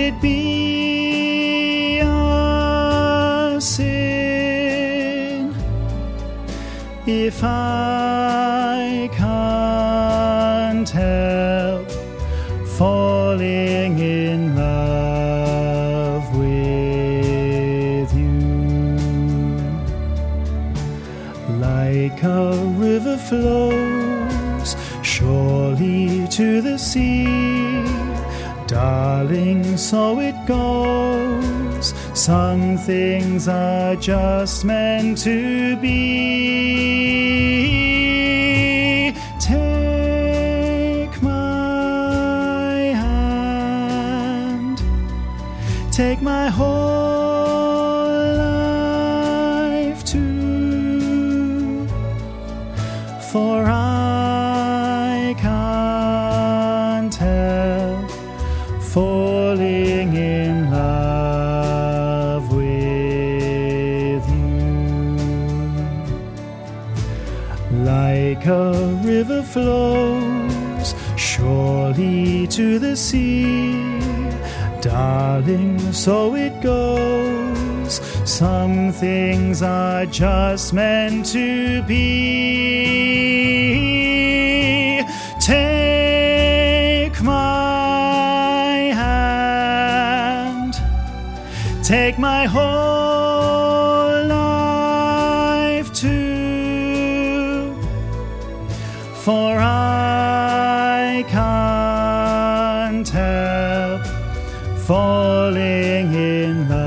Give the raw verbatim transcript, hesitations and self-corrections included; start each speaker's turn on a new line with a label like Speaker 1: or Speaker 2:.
Speaker 1: it be a sin if I can't help falling in love with you? Like a river flows surely to the sea, darling, so it goes. Some things are just meant to be. Take my hand, take my whole life too, for I can't help falling in love with you. Like a river flows surely to the sea, darling, so it goes. Some things are just meant to be. Take my hand, take my whole life too, for I can't help falling in love